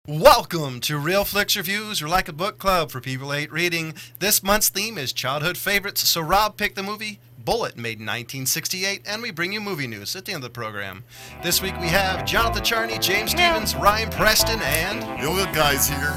Welcome to Real Flicks Reviews, or like a book club for people who hate reading. This month's theme is childhood favorites, so Rob picked the movie Bullitt, made in 1968, and we bring you movie news at the end of the program. This week we have Jonathan Charney, James Stevens, Ryan Preston, and... The old guys here.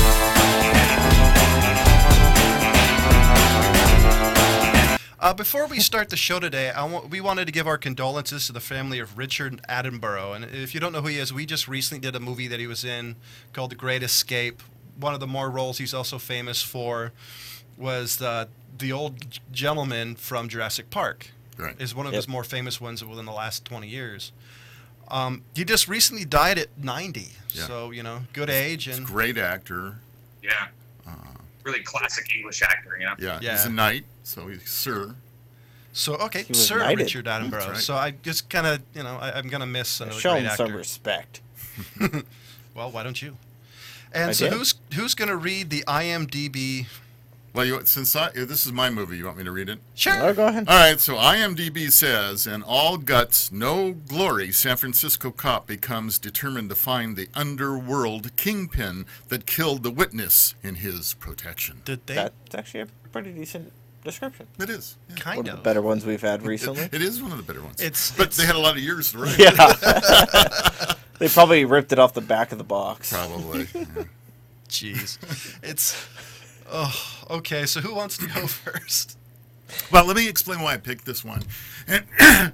Before we start the show today, we wanted to give our condolences to the family of Richard Attenborough. And if you don't know who he is, we just recently did a movie that he was in called The Great Escape. One of the more roles he's also famous for was the old gentleman from Jurassic Park. Right. Is one of his more famous ones within the last 20 years. He just recently died at 90. Yeah. So, good age. He's a And great actor. Yeah. Really classic English actor, Yeah. Yeah. He's a knight, so he's Sir. So, okay, He was Sir knighted. Richard Attenborough. That's right. So I just kind of, I'm going to miss another Show great him actor. some respect. Well, why don't you? And I so did. who's going to read the IMDb? Well, this is my movie, you want me to read it? Sure. Oh, go ahead. All right, so IMDb says, in all guts, no glory, San Francisco cop becomes determined to find the underworld kingpin that killed the witness in his protection. Did they? That's actually a pretty decent description. It is. Yeah. Kind One of of. the better ones we've had recently. It is one of the better ones. But they had a lot of years to write. Yeah. They probably ripped it off the back of the box. Probably. Yeah. Jeez. It's... Oh, okay. So who wants to go first? Well, let me explain why I picked this one. And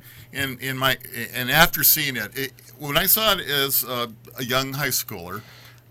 after seeing it, when I saw it as a young high schooler,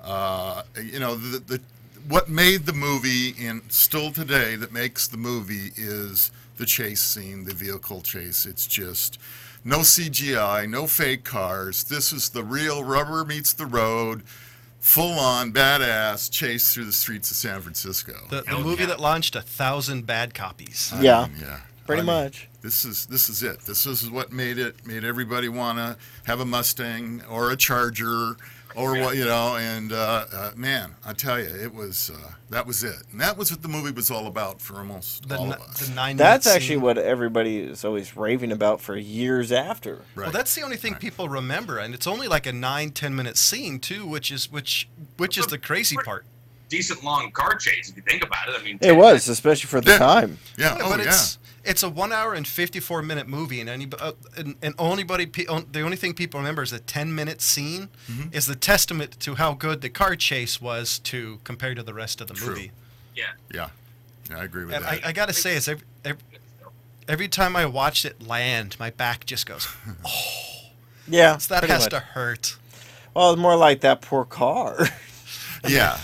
what made the movie, and still today that makes the movie, is the chase scene, the vehicle chase. It's just no CGI, no fake cars. This is the real rubber meets the road, full-on badass chase through the streets of San Francisco. The Hell movie yeah. that launched 1,000 bad copies. Yeah. Yeah. Pretty I mean, much. This is it. This is what made everybody want to have a Mustang or a Charger or what, and man, I tell you, it was that was it. And that was what the movie was all about for almost all of us. The 9-minute That's actually scene. what everybody is always raving about for years after. Right. Well, that's the only thing people remember, and it's only like a 9-10 minute scene too, which is the crazy part. decent long car chase if you think about it. I mean, It was, especially for the Yeah. time. Yeah. Oh, but yeah. it's a 1 hour and 54 minute movie, and the only thing people remember is the 10-minute scene is the testament to how good the car chase was compared to the rest of the True. movie. Yeah. Yeah. I agree with And that. I gotta say, every time I watched it land, my back just goes. Yeah. So that pretty has much. to hurt. Well, it's more like that poor car. Yeah.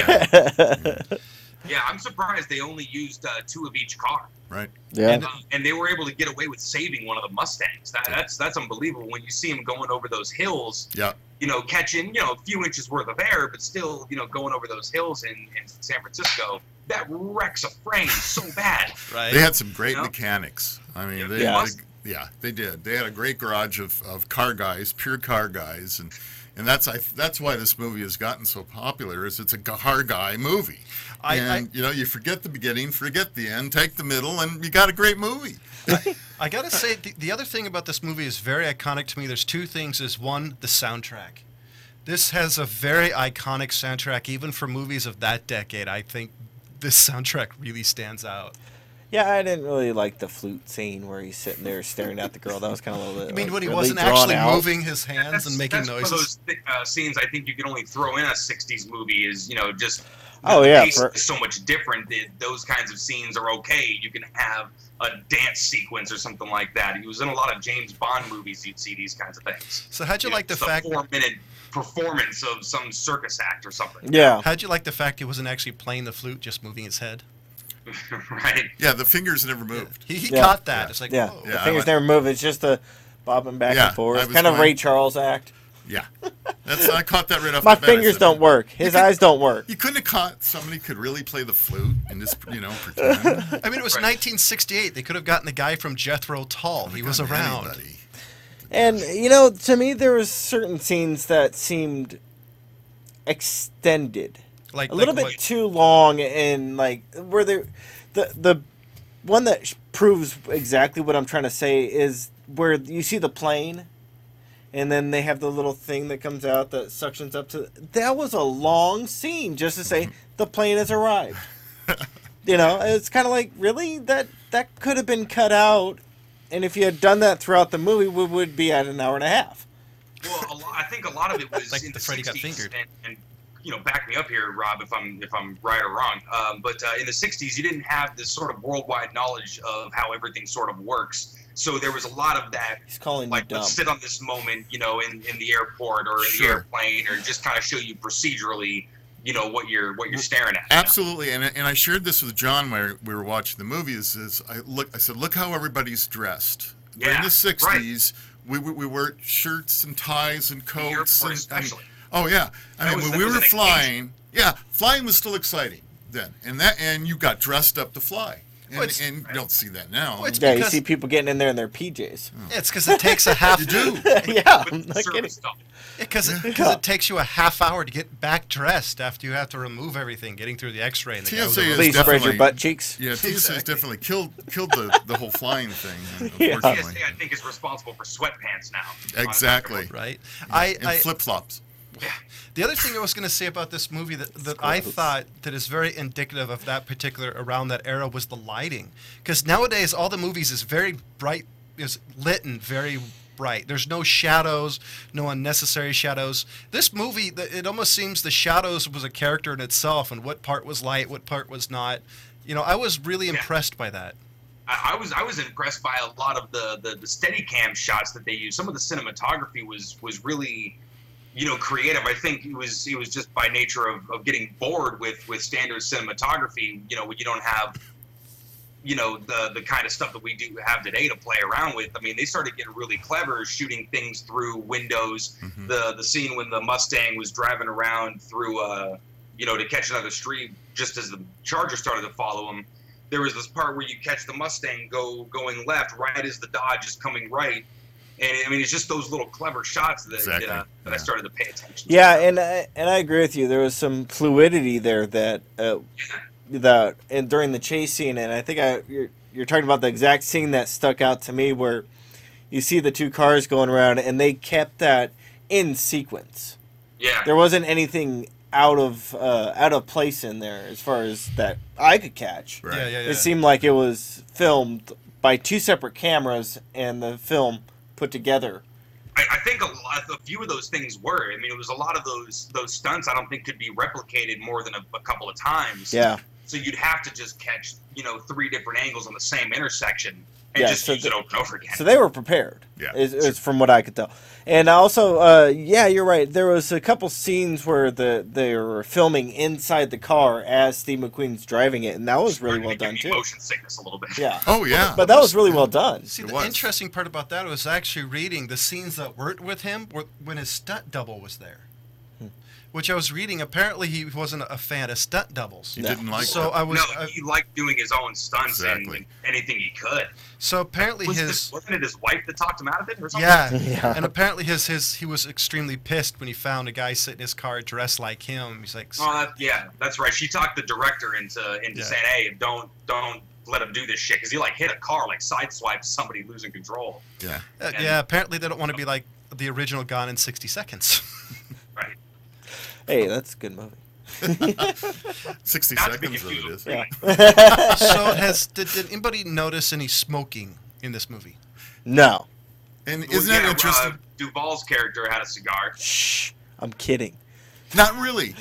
Yeah, I'm surprised they only used 2 of each car. Right. Yeah. And they were able to get away with saving one of the Mustangs. That's unbelievable when you see him going over those hills. Yeah. Catching a few inches worth of air, but still going over those hills in San Francisco. That wrecks a frame so bad. Right. They had some great Yeah. mechanics. I mean, Yeah. they did. They had a great garage of car guys, pure car guys, and that's why this movie has gotten so popular. Is it's a car guy movie, you forget the beginning, forget the end, take the middle, and you got a great movie. I gotta say, the other thing about this movie is very iconic to me. There's 2 things. Is one, the soundtrack. This has a very iconic soundtrack, even for movies of that decade. I think this soundtrack really stands out. Yeah, I didn't really like the flute scene where he's sitting there staring at the girl. That was kind of a little bit. I mean, when he really wasn't drawn actually out. moving his hands and making that's noises. one of those scenes I think you can only throw in a 60s movie is, just... Oh, the yeah, pace for- is so much different. Those kinds of scenes are okay. You can have a dance sequence or something like that. He was in a lot of James Bond movies. You'd see these kinds of things. So how'd you like the Just fact? a 4-minute performance of some circus act or something. Yeah. How'd you like the fact he wasn't actually playing the flute, just moving his head? Right? Yeah, the fingers never moved. He Yeah. caught that. Yeah. It's like, Yeah. whoa. The Yeah, I fingers like- never move. It's just a bobbing back Yeah, and forth. I was Kind of going- Ray Charles act. Yeah, I caught that right off. My the bat. I fingers said, don't work. His eyes don't work. You couldn't have caught somebody could really play the flute and just pretend. I mean, it was Right. 1968. They could have gotten the guy from Jethro Tull. He was around. Anybody. And to me, there was certain scenes that seemed extended, Like a little like bit what- too long, and like where the one that proves exactly what I'm trying to say is where you see the plane, and then they have the little thing that comes out that suctions up to. That was a long scene just to say the plane has arrived. You know, it's kind of like, really, that could have been cut out, and if you had done that throughout the movie, we would be at an hour and a half. Well, I think a lot of it was Like in the the Freddy got 60s, fingered. and back me up here, Rob, if I'm right or wrong. But in the 60s, you didn't have this sort of worldwide knowledge of how everything sort of works. So there was a lot of that, He's calling like, you dumb. let's sit on this moment, in the airport or in the Sure. airplane, or just kind of show you procedurally, what you're staring at. you know? Absolutely, and I shared this with John when we were watching the movie. I said, look how everybody's dressed. During Yeah, the '60s, we wore shirts and ties and coats, airport and especially. oh yeah. I mean, was- when that we was were an flying, flying was still exciting then, and you got dressed up to fly, Well, it's- and you don't see that now. Well, it's Yeah, you because- see people getting in there in their PJs. It's because it takes a half. You do. Yeah, I'm With the not kidding. service stuff. Because it takes you a half hour to get back dressed after you have to remove everything, getting through the X-ray. And the TSA goes is over- Please spread your definitely- butt cheeks. Yeah, TSA has Exactly. definitely killed the whole flying thing. Yeah. Unfortunately, TSA, I think, is responsible for sweatpants now. exactly. right. And flip flops. The other thing I was going to say about this movie that I thought that is very indicative of that particular around that era was the lighting, because nowadays all the movies is very bright, is lit and very bright. There's no shadows, no unnecessary shadows. This movie, it almost seems the shadows was a character in itself, and what part was light, what part was not. I was really impressed by that. I was impressed by a lot of the Steadicam shots that they used. Some of the cinematography was really, creative. I think it was just by nature of getting bored with standard cinematography. When you don't have, the kind of stuff that we do have today to play around with. I mean, they started getting really clever shooting things through windows. Mm-hmm. The scene when the Mustang was driving around through, to catch another street just as the Charger started to follow him. There was this part where you catch the Mustang going left right as the Dodge is coming right. And I mean, it's just those little clever shots that, Exactly. that I Yeah. started to pay attention to. Yeah, and I agree with you. There was some fluidity there that and during the chase scene, and I think you're talking about the exact scene that stuck out to me, where you see the two cars going around, and they kept that in sequence. Yeah. There wasn't anything out of place in there as far as that I could catch. Right. Yeah. It seemed like it was filmed by two separate cameras, and the film put together. I think a few of those things were. I mean, it was a lot of those stunts I don't think could be replicated more than a couple of times. Yeah. So you'd have to just catch, 3 different angles on the same intersection and Yeah, just so use it over and over again. So they were prepared. Yeah. Is from what I could tell. And also, you're right. There was a couple scenes where they were filming inside the car as Steve McQueen's driving it, and that was really well done Give me too. motion sickness a little bit. Yeah. Oh yeah. But that was really well done. See, It the was. interesting part about that was actually reading the scenes that weren't with him were when his stunt double was there. Which I was reading. Apparently, he wasn't a fan of stunt doubles. You No. didn't like So that. I was. He liked doing his own stunts Exactly. and anything he could. So apparently Wasn't it his wife that talked him out of it or something? Yeah. Yeah. And apparently he was extremely pissed when he found a guy sitting in his car dressed like him. He's like, Oh, that's right. She talked the director into Yeah. saying, "Hey, don't let him do this shit," because he hit a car, sideswiped somebody losing control. Yeah. yeah. Apparently they don't want to be like the original Gone in 60 Seconds. Right. Hey, that's a good movie. 60 Not to be seconds of it confused is. with Yeah. So did anybody notice any smoking in this movie? No. And Well, isn't that yeah, interesting? Duvall's character had a cigar. Shh. I'm kidding. Not really.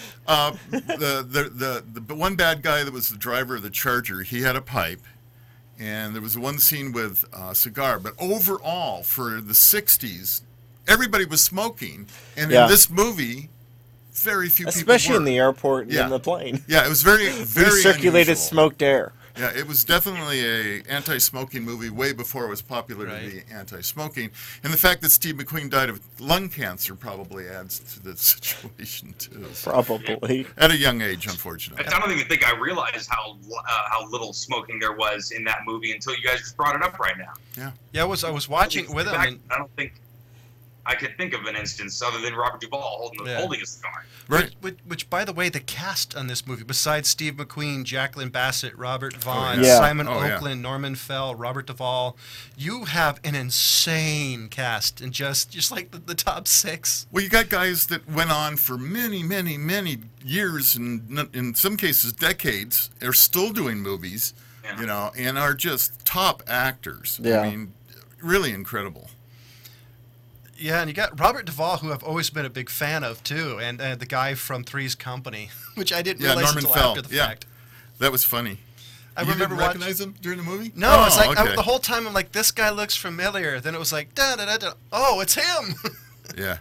The one bad guy that was the driver of the Charger, he had a pipe, and there was one scene with a cigar. But overall, for the '60s, everybody was smoking, and Yeah. in this movie, very few Especially people in were. the airport and Yeah. in the plane. Yeah, it was very Recirculated unusual. smoked air. Yeah, it was definitely a anti-smoking movie way before it was popular Right. to be anti-smoking. And the fact that Steve McQueen died of lung cancer probably adds to the situation too. So, Probably. at a young age, unfortunately. I don't even think I realized how little smoking there was in that movie until you guys just brought it up right now. Yeah, I was watching it with him, and I don't think. I could think of an instance other than Robert Duvall holding a cigar. Right. Which, by the way, the cast on this movie, besides Steve McQueen, Jacqueline Bassett, Robert Vaughn, yeah. Simon Oh, yeah. Oakland, Norman Fell, Robert Duvall, you have an insane cast, and just like the top 6. Well, you got guys that went on for many, many, many years, and in some cases decades, are still doing movies, Yeah. you know, and are just top actors. Yeah. I mean, really incredible. Yeah, and you got Robert Duvall, who I've always been a big fan of too, and the guy from Three's Company, which I didn't realize Norman until Fell. after the Yeah. fact. That was funny. I You remember didn't recognize him during the movie? No, Oh, it's like okay. the whole time I'm like, this guy looks familiar. Then it was like, da da da da. Oh, it's him. Yeah.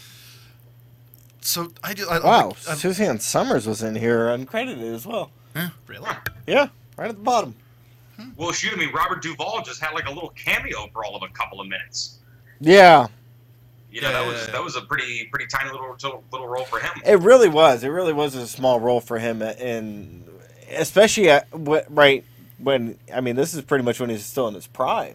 So Wow, Suzanne Summers was in here uncredited as well. Really? Yeah, right at the bottom. Well, shoot, I mean, Robert Duvall just had like a little cameo for all of a couple of minutes. Yeah, You know, Yeah. that was a pretty tiny little role for him. it really was. It really was a small role for him, and especially right when this is pretty much when he's still in his prime,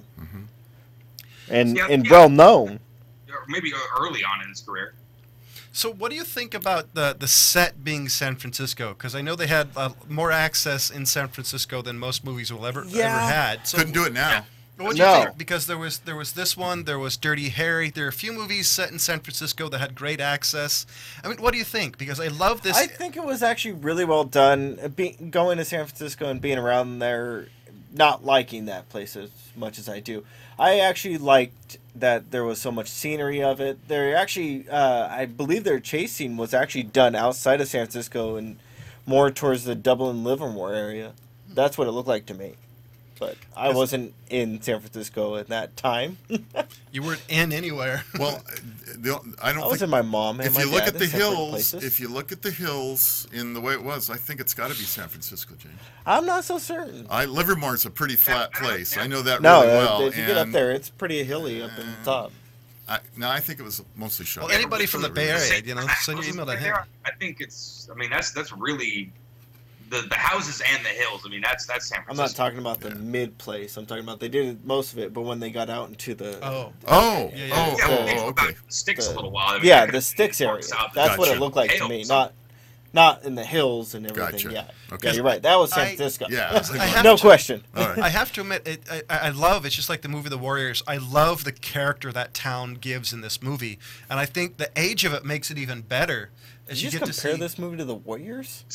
and Yeah, and yeah. well known. Or maybe early on in his career. So what do you think about the set being San Francisco? Because I know they had more access in San Francisco than most movies will ever had. So Couldn't do it now. what do you No. think? Because there was this one, there was Dirty Harry. There are a few movies set in San Francisco that had great access. I mean, what do you think? Because I love this. I think it was actually really well done. Going to San Francisco and being around there, not liking that place as much as I do. I actually liked that there was so much scenery of it. There actually, I believe their chase scene was actually done outside of San Francisco and more towards the Dublin, Livermore area. That's what it looked like to me. But I wasn't in San Francisco at that time. You weren't in anywhere. Well, I don't I was think in my mom and if my you look dad at the in separate hills, places. if you look at the hills in the way it was, I think it's got to be San Francisco, James. I'm not so certain. Livermore's a pretty flat place. I know that No, really well. if you get up and there, it's pretty hilly up in the top. I think it was mostly shot. Well, anybody from the Bay Area, Same you know, fact, send your wasn't email to there? him. I think it's. I mean, that's really the houses and the hills. I mean, that's San Francisco. I'm not talking about the mid place. I'm talking about they did most of it, but when they got out into the Oh. Oh, Yeah, yeah. oh, Yeah, oh, we'll think oh, about okay. the sticks The- a little while. I mean, yeah, they're the gonna sticks be more area. south That's than what it Gotcha. looked like to Hales. me. Not in the hills and everything. Gotcha. Yeah, Okay. yeah, you're right. That was San I- Francisco. Yeah. I have no to- question. All right. I have to admit, I love, it's just like the movie The Warriors. I love the character that town gives in this movie. And I think the age of it makes it even better. As Did you get just to compare see, this movie to The Warriors?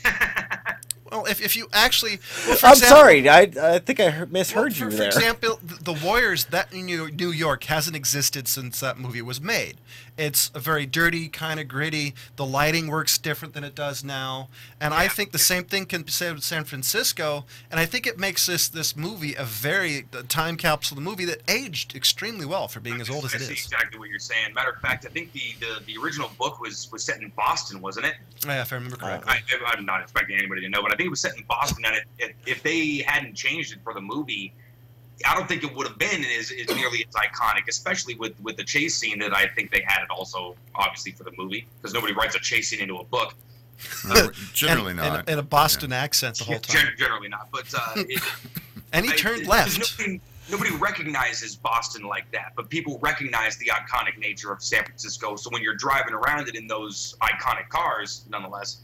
Well, if you actually. Well, for I'm example- sorry. I think I misheard for, you for there. example, the Warriors, that in New York hasn't existed since that movie was made. It's a very dirty, kind of gritty. The lighting works different than it does now. And I think the same thing can be said with San Francisco. And I think it makes this movie a time capsule movie that aged extremely well for being as old as I it see is. exactly what you're saying. Matter of fact, I think the original book was set in Boston, wasn't it? Yeah, if I remember correctly. I'm not expecting anybody to know, but I think it was set in Boston. And if they hadn't changed it for the movie, I don't think it would have been as nearly as iconic, especially with the chase scene that I think they had it also, obviously, for the movie, because nobody writes a chase scene into a book. No, generally and, not. And a Boston accent the whole time. Generally not, but And he turned left. Nobody recognizes Boston like that, but people recognize the iconic nature of San Francisco. So when you're driving around it in those iconic cars, nonetheless,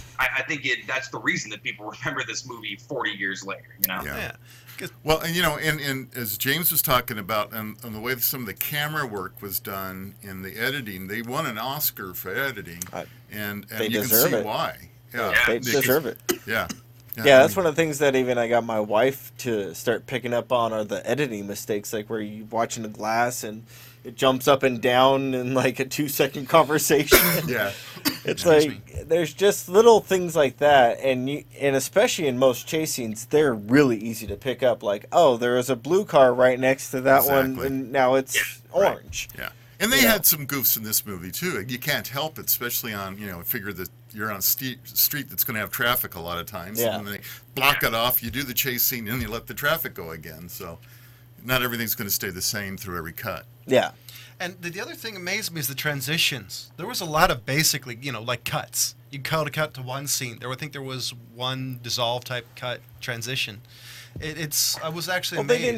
I think that's the reason that people remember this movie 40 years later. You know? Yeah. Yeah. 'Cause- Well, and and as James was talking about, and the way some of the camera work was done in the editing, they won an Oscar for editing, and They you can deserve see it. why. Yeah, Yeah, They because- deserve it. Yeah. Yeah, that's one of the things that even I got my wife to start picking up on are the editing mistakes, like where you watching the glass and it jumps up and down in like a 2-second conversation. Yeah. It's Excuse like there's just little things like that, and especially in most chase scenes, they're really easy to pick up. Like, oh, there is a blue car right next to that one, Exactly. and now it's orange. Yeah. And they Yeah. had some goofs in this movie too. You can't help it, especially on figure that you're on a street that's going to have traffic a lot of times. Yeah. And they block it off. You do the chase scene, and you let the traffic go again. So not everything's going to stay the same through every cut. Yeah, And the other thing amazed me is the transitions. There was a lot of basically, like cuts. You cut to one scene. I think there was one dissolve type cut transition. I was actually well, they amazed. didn't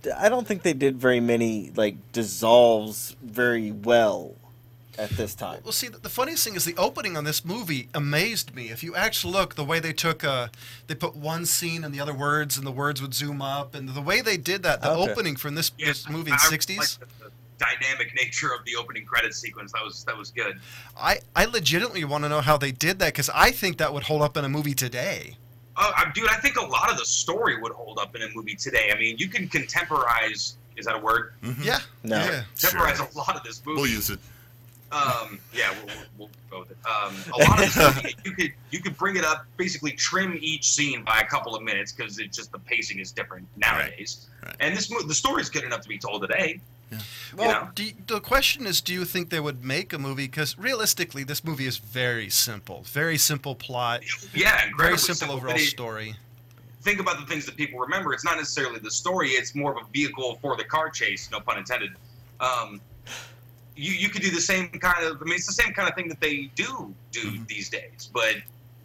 I don't think they did very many like dissolves very well at this time. Well, see, the funniest thing is the opening on this movie amazed me. If you actually look, the way they took, they put one scene and the other words, and the words would zoom up, and the way they did that, the opening from this movie in the 60s. Like the dynamic nature of the opening credit sequence. That was good. I legitimately want to know how they did that, because I think that would hold up in a movie today. Dude, I think a lot of the story would hold up in a movie today. I mean, you can contemporize. Is that a word? Mm-hmm. Yeah. No. Yeah. Contemporize a lot of this movie. We'll use it. Yeah, we'll go with it. A lot of this movie, you could bring it up, basically trim each scene by a couple of minutes because it's just the pacing is different nowadays. Right. And the story's good enough to be told today. Yeah. Well, the question is, do you think they would make a movie? Because realistically, this movie is very simple plot, Yeah, very incredibly simple overall but story. Think about the things that people remember. It's not necessarily the story. It's more of a vehicle for the car chase, no pun intended. You could do the same kind of. I mean, it's the same kind of thing that they do these days. But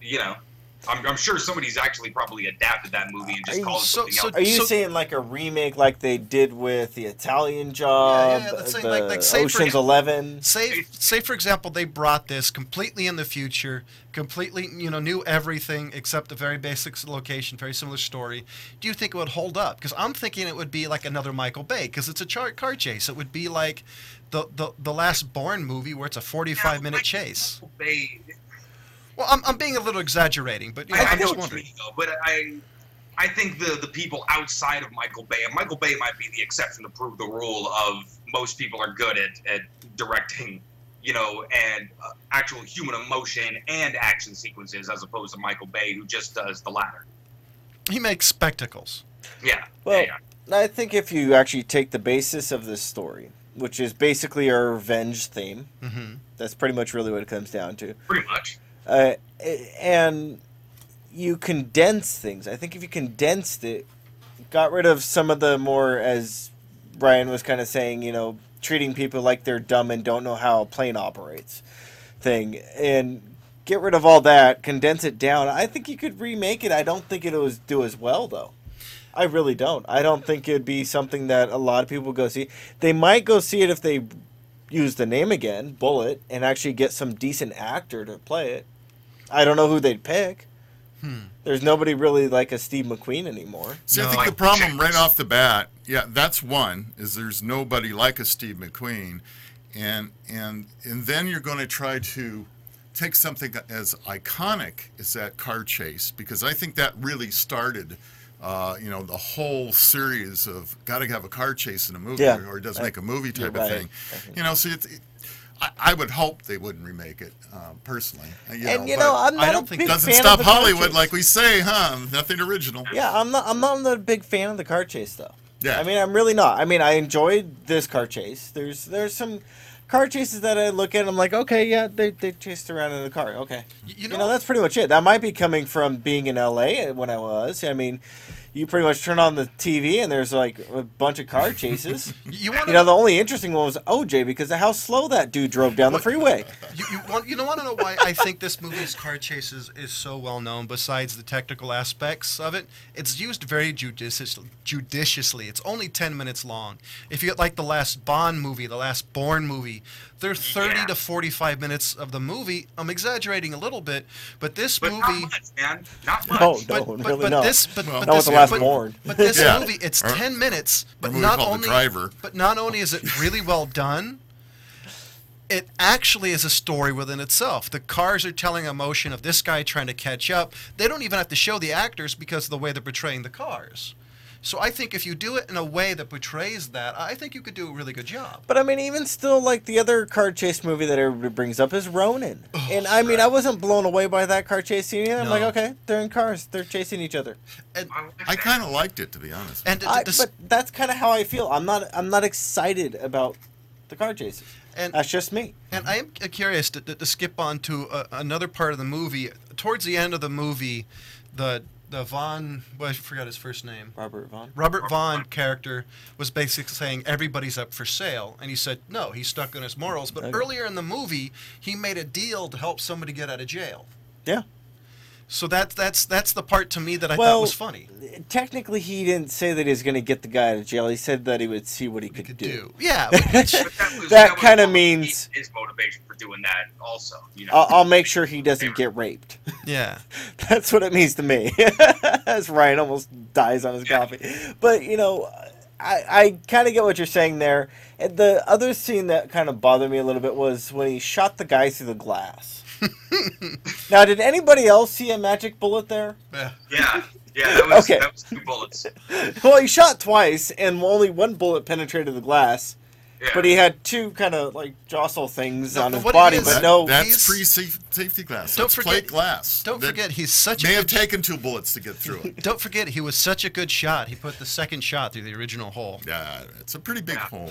I'm sure somebody's actually probably adapted that movie and just called it something else. Are you saying like a remake like they did with the Italian Job, that's the saying, like, say Ocean's 11? Say for example, they brought this completely in the future, completely knew everything except the very basic location, very similar story. Do you think it would hold up? Because I'm thinking it would be like another Michael Bay, because it's a car chase. It would be like the last Bourne movie where it's a 45-minute chase. Michael Bay. Well, I'm being a little exaggerating, but I I'm know just what you wondering. mean, though, but I think the people outside of Michael Bay, and Michael Bay might be the exception to prove the rule of most people are good at directing, and actual human emotion and action sequences, as opposed to Michael Bay, who just does the latter. He makes spectacles. Yeah. Well, yeah. I think if you actually take the basis of this story, which is basically a revenge theme, that's pretty much really what it comes down to. Pretty much. And you condense things. I think if you condensed it, got rid of some of the more, as Brian was kind of saying, treating people like they're dumb and don't know how a plane operates thing, and get rid of all that, condense it down, I think you could remake it. I don't think it would do as well, though. I really don't. I don't think it'd be something that a lot of people go see. They might go see it if they use the name again, Bullet, and actually get some decent actor to play it. I don't know who they'd pick. There's nobody really like a Steve McQueen anymore. See, I think the problem right off the bat, that's one, is there's nobody like a Steve McQueen. And then you're going to try to take something as iconic as that car chase, because I think that really started the whole series of got to have a car chase in a movie, or it doesn't make a movie type of thing. So I would hope they wouldn't remake it, personally. I'm not a big doesn't fan stop of the car Hollywood, chase. like we say, huh? Nothing original. Yeah, I'm not a big fan of the car chase, though. Yeah. I mean, I'm really not. I mean, I enjoyed this car chase. There's some car chases that I look at and I'm like, okay, yeah, they chased around in a car. Okay. That's pretty much it. That might be coming from being in LA when I was. I mean, you pretty much turn on the TV and there's like a bunch of car chases. The only interesting one was OJ because of how slow that dude drove down the freeway. You don't want to know why I think this movie's car chases is so well known, besides the technical aspects of it? It's used very judiciously. It's only 10 minutes long. If you get like the last Bond movie, the last Bourne movie, they're 30 to 45 minutes of the movie. I'm exaggerating a little bit, but this movie... Not much, man. Not much. Really not. Not with the last Bourne. But this movie, it's 10 minutes, but not only is it really well done, it actually is a story within itself. The cars are telling emotion of this guy trying to catch up. They don't even have to show the actors because of the way they're portraying the cars. So I think if you do it in a way that portrays that, I think you could do a really good job. But I mean, even still, like the other car chase movie that everybody brings up is Ronin. And I mean, I wasn't blown away by that car chase scene. I'm like, okay, they're in cars. They're chasing each other. And I kind of liked it, to be honest. But that's kind of how I feel. I'm not excited about the car chases. And that's just me. And I am curious to skip on to another part of the movie. Towards the end of the movie, the Vaughn, I forgot his first name. Robert Vaughn. Robert Vaughn character was basically saying everybody's up for sale. And he said, no, he's stuck on his morals. But earlier in the movie, he made a deal to help somebody get out of jail. Yeah. So that's the part to me that I Well, thought was funny. Technically, he didn't say that he was going to get the guy out of jail. He said that he would see what he could do. Yeah, But That was kinda probably means- his motivation for doing that. Also, I'll make sure he doesn't get raped. yeah. That's what it means to me. As Ryan almost dies on his coffee. But, I kind of get what you're saying there. And the other scene that kind of bothered me a little bit was when he shot the guy through the glass. Now, did anybody else see a magic bullet there? Yeah. Yeah, that was Okay. that was 2 bullets. Well, he shot twice, and only one bullet penetrated the glass. Yeah. But he had 2 kind of like jostle things No, on but his what body, it is- but That- no. that's he's- pre-safety glass. Don't That's forget- plate glass. Don't That forget, he's such a may have good, taken 2 bullets to get through it. don't forget he was such a good shot. He put the second shot through the original hole. Yeah, it's a pretty big Yeah. hole.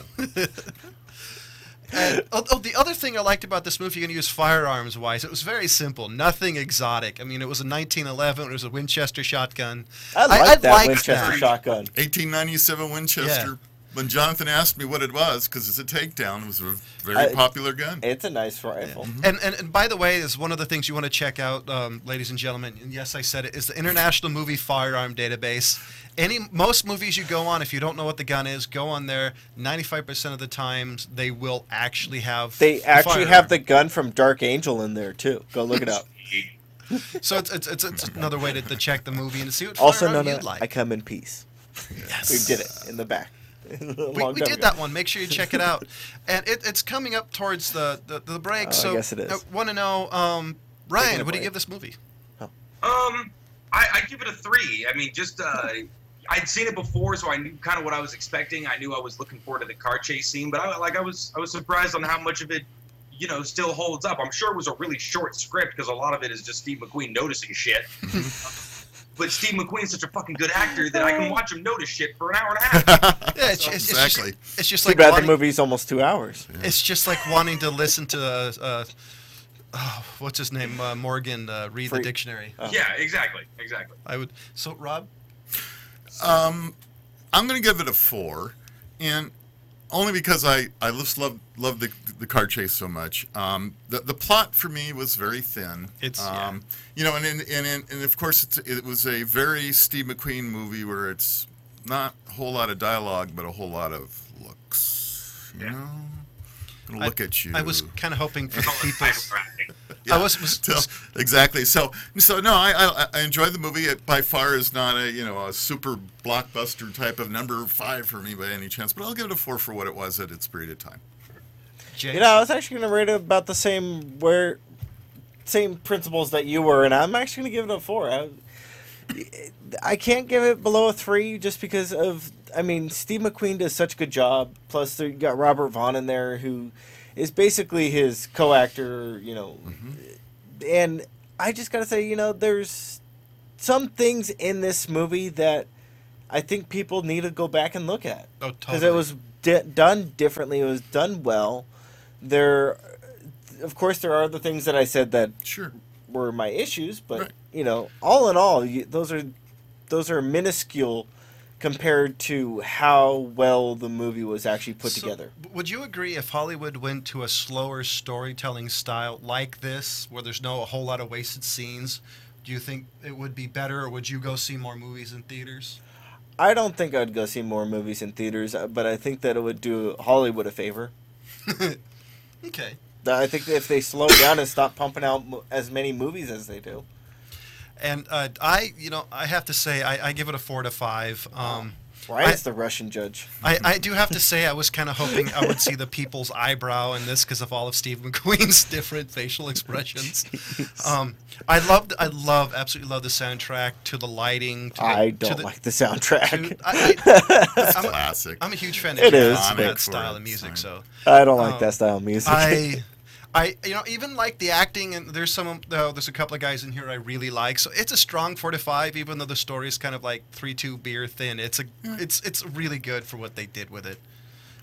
And the other thing I liked about this movie, you're going to use firearms wise, it was very simple, nothing exotic. I mean, it was a 1911, it was a Winchester shotgun. I like that liked Winchester that. shotgun. 1897 Winchester. Yeah. When Jonathan asked me what it was, because it's a takedown, it was a very popular gun. It's a nice rifle. And by the way, is one of the things you want to check out, ladies and gentlemen. And yes, I said it is the International Movie Firearm Database. Most movies you go on, if you don't know what the gun is, go on there. 95% of the times they will actually have. They the actually firearm. have the gun from Dark Angel in there too. Go look it up. So it's another way to check the movie and to see what Also firearm known you'd as like. I Come in Peace. Yes. We did it in the back. We did that one. Make sure you check it out. And it's coming up towards the break. Oh, I so guess it is. I want to know, Taking Ryan, a what do you break. give this movie? I give it a 3. I mean, just I'd seen it before, so I knew kind of what I was expecting. I knew I was looking forward to the car chase scene, but I was surprised on how much of it, still holds up. I'm sure it was a really short script because a lot of it is just Steve McQueen noticing shit. But Steve McQueen is such a fucking good actor that I can watch him notice shit for an hour and a half. Yeah, Exactly. It's just Too like bad the wanting, movie's almost 2 hours. it's just like wanting to listen to what's his name, Morgan, read the Free- dictionary. Yeah, exactly. I would. So Rob, I'm going to give it a 4, and only because I just love the car chase so much. The plot for me was very thin. It's and of course it was a very Steve McQueen movie where it's not a whole lot of dialogue but a whole lot of looks. You know, gonna look at you. I was kind of hoping for people's. Acting. I was Exactly. So no, I enjoyed the movie. It by far is not a super blockbuster type of number 5 for me by any chance, but I'll give it a 4 for what it was at its period of time. James. I was actually going to rate it about the same principles that you were, and I'm actually going to give it a 4. I can't give it below a 3 just because of, Steve McQueen does such a good job. Plus, you got Robert Vaughn in there, who is basically his co-actor, And I just got to say, there's some things in this movie that I think people need to go back and look at. Oh, Because totally. it was done differently. It was done well. Of course, there are the things that I said that Sure. were my issues, but Right. all in all, those are minuscule compared to how well the movie was actually put So, together. Would you agree if Hollywood went to a slower storytelling style like this, where there's a whole lot of wasted scenes? Do you think it would be better, or would you go see more movies in theaters? I don't think I'd go see more movies in theaters, but I think that it would do Hollywood a favor. Okay. I think that if they slow down and stop pumping out as many movies as they do. And I have to say, I give it a 4 to 5. Ryan's the Russian judge. I do have to say, I was kind of hoping I would see the people's eyebrow in this because of all of Steve McQueen's different facial expressions. I absolutely love the soundtrack, to the lighting. I don't like the soundtrack. It's classic. I'm a huge fan of It Jazz is. and Iconic that style for of its music. time. So I don't like that style of music. I even like the acting, and there's a couple of guys in here I really like. So it's a strong 4 to 5, even though the story is kind of like 3-2 beer thin. It's really good for what they did with it.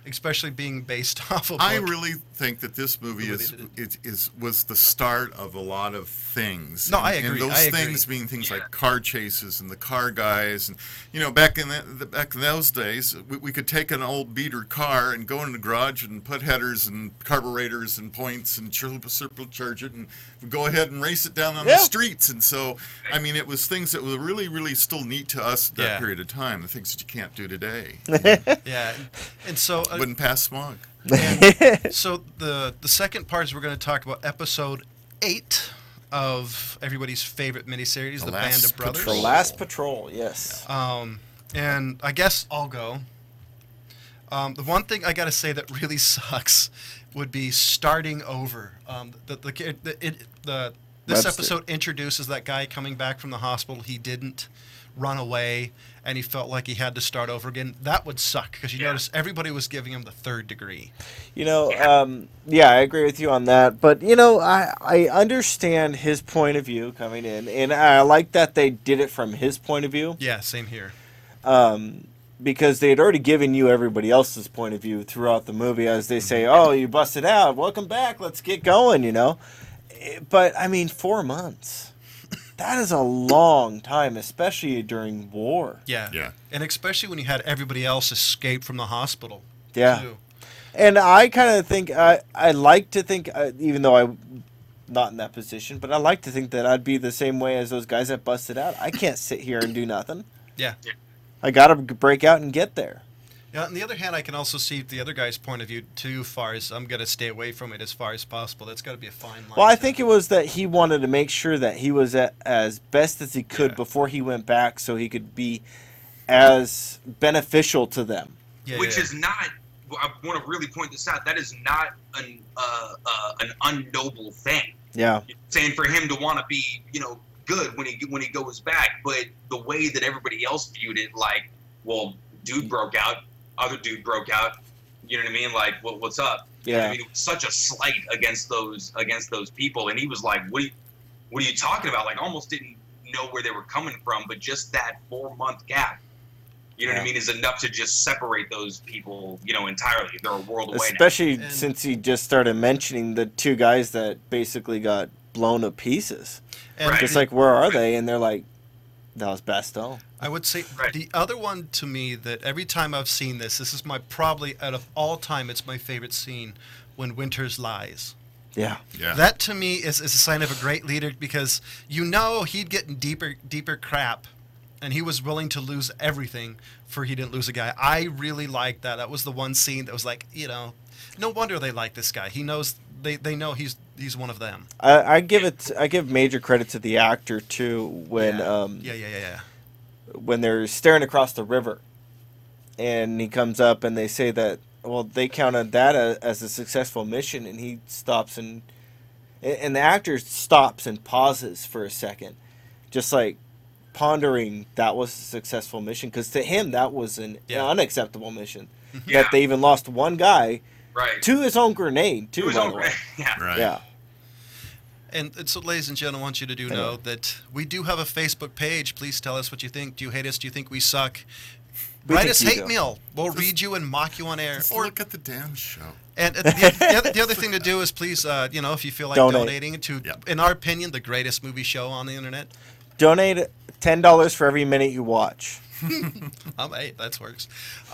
especially being based off of. I really think that this movie The way they was the start of a lot of things. No, and, I agree. And those I agree. things being things like car chases and the car guys, and back in back in those days, we could take an old beater car and go in the garage and put headers and carburetors and points and supercharge it and go ahead and race it down on the streets. And so, I mean, it was things that were really, really still neat to us at that period of time. The things that you can't do today. Yeah, and so Wouldn't pass smog. and so the second part is we're going to talk about episode 8 of everybody's favorite miniseries, The The Last Band of Brothers. Patrol. The Last Patrol, yes. And I guess I'll go. The one thing I got to say that really sucks would be starting over. This Webster. episode introduces that guy coming back from the hospital. He didn't run away, and he felt like he had to start over again. That would suck because you notice everybody was giving him the 3rd degree. I agree with you on that. But, I understand his point of view coming in, and I like that they did it from his point of view. Yeah, same here. Because they had already given you everybody else's point of view throughout the movie as they say, oh, you busted out. Welcome back. Let's get going, But, 4 months. That is a long time, especially during war. Yeah. And especially when you had everybody else escape from the hospital. Yeah. Too. And I kind of think, I like to think, even though I'm not in that position, but I like to think that I'd be the same way as those guys that busted out. I can't sit here and do nothing. Yeah. I got to break out and get there. Yeah, on the other hand, I can also see the other guy's point of view too far as I'm going to stay away from it as far as possible. That's got to be a fine line. Well, I think it was that he wanted to make sure that he was as best as he could before he went back so he could be as beneficial to them. Which is not, I want to really point this out, that is not an unnoble thing. Yeah. Saying for him to want to be, good when he goes back, but the way that everybody else viewed it, like, well, dude broke out, other dude broke out, you know what I mean? Like, what's up? You know what I mean? It was such a slight against those people, and he was like, what are you talking about? Like, almost didn't know where they were coming from, but just that 4-month gap, you know what I mean, is enough to just separate those people, entirely. They're a world away now. Especially since he just started mentioning the 2 guys that basically got blown to pieces. And just like, where are they? And they're like, that was Bastogne. I would say the other one to me that every time I've seen this is my probably out of all time, it's my favorite scene when Winters lies. Yeah. That to me is a sign of a great leader because he'd get in deeper crap, and he was willing to lose everything for he didn't lose a guy. I really liked that. That was the one scene that was like, no wonder they like this guy. He knows they know he's one of them. I give major credit to the actor too when when they're staring across the river, and he comes up and they say that they counted that as a successful mission, and he stops and the actor stops and pauses for a second, just like pondering that was a successful mission because to him that was an unacceptable mission. That they even lost one guy. Right. To his own grenade, too, by the way. Yeah. And so, ladies and gentlemen, I want you to know that we do have a Facebook page. Please tell us what you think. Do you hate us? Do you think we suck? Write us hate mail. We'll read you and mock you on air. Or look at the damn show. And the other thing to do is please, if you feel like donating to, in our opinion, the greatest movie show on the internet. Donate $10 for every minute you watch. Hey, that works.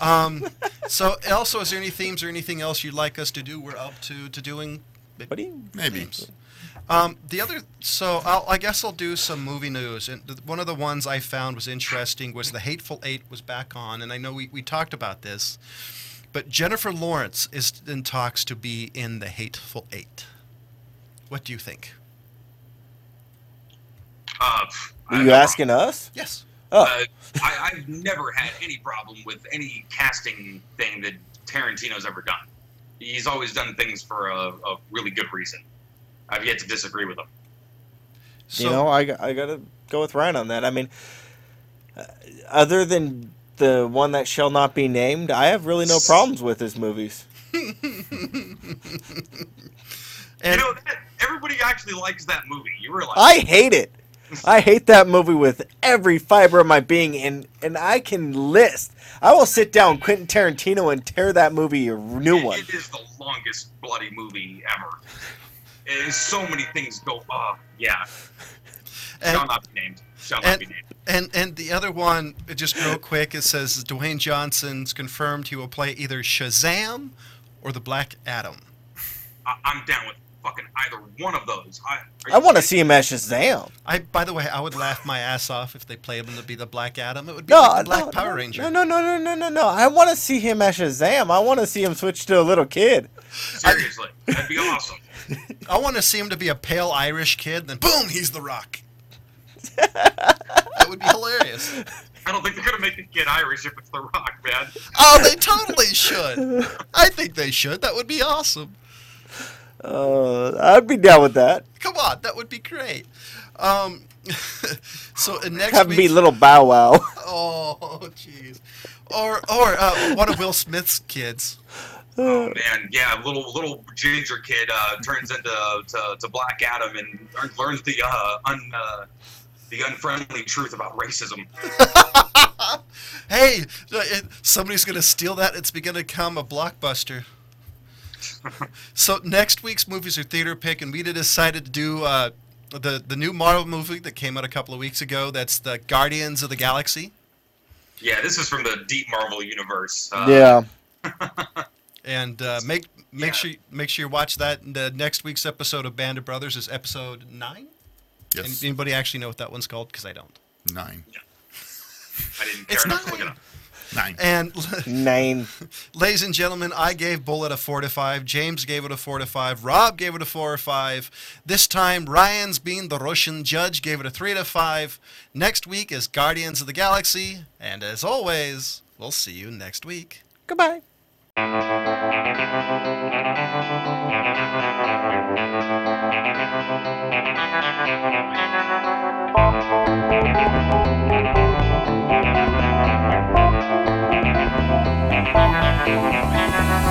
So, also, is there any themes or anything else you'd like us to do? We're up to doing. Maybe. The other, so I guess I'll do some movie news. And one of the ones I found was interesting was The Hateful Eight was back on, and I know we talked about this, but Jennifer Lawrence is in talks to be in The Hateful Eight. What do you think? Are you asking us? Yes. Oh. I've never had any problem with any casting thing that Tarantino's ever done. He's always done things for a really good reason. I've yet to disagree with him. So, I got to go with Ryan on that. I mean, other than the one that shall not be named, I have really no problems with his movies. Everybody actually likes that movie. You realize? I hate it. I hate that movie with every fiber of my being, and I can list. I will sit down Quentin Tarantino and tear that movie a new one. It is the longest bloody movie ever. It is so many things go. Yeah. Shall not be named. Shall not be named. And the other one, just real quick, it says Dwayne Johnson's confirmed he will play either Shazam or the Black Adam. I'm down with fucking either one of those. I want to see him as Shazam. By the way, I would laugh my ass off if they played him to be the Black Adam. It would be like the Black Power Ranger. No. I want to see him as Shazam. I want to see him switch to a little kid. Seriously, that'd be awesome. I want to see him to be a pale Irish kid, then boom, he's the Rock. That would be hilarious. I don't think they're gonna make the kid Irish if it's The Rock, man. Oh, they totally should. I think they should. That would be awesome. I'd be down with that. Come on, that would be great. So next Have him be week's- little Bow Wow. Oh, jeez. Or one of Will Smith's kids. Oh man, yeah, little ginger kid turns into to Black Adam and learns the unfriendly truth about racism. Hey, somebody's gonna steal that. It's going to become a blockbuster. So next week's movies are theater pick, and we decided to do the new Marvel movie that came out a couple of weeks ago. That's the Guardians of the Galaxy. Yeah, this is from the deep Marvel universe. Yeah. And make sure you watch that. The next week's episode of Band of Brothers is episode 9. Yes. Anybody actually know what that one's called? Because I don't. 9. I didn't care It's enough to 9. look it up. 9. And 9. ladies and gentlemen, I gave Bullet a 4 to 5. James gave it a 4 to 5. Rob gave it a 4 or 5. This time, Ryan's being the Russian judge gave it a 3 to 5. Next week is Guardians of the Galaxy, and as always, we'll see you next week. Goodbye. Thank you.